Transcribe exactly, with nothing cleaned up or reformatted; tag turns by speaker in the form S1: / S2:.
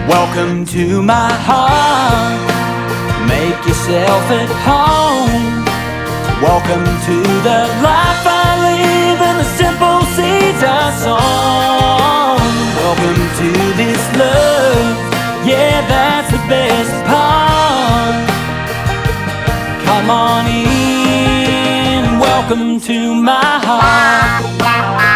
S1: Welcome to my heart. Make yourself at home. Welcome to the life I live and the simple seeds I sow. Welcome to this love, yeah, that's the best part. Come on in, welcome to my heart.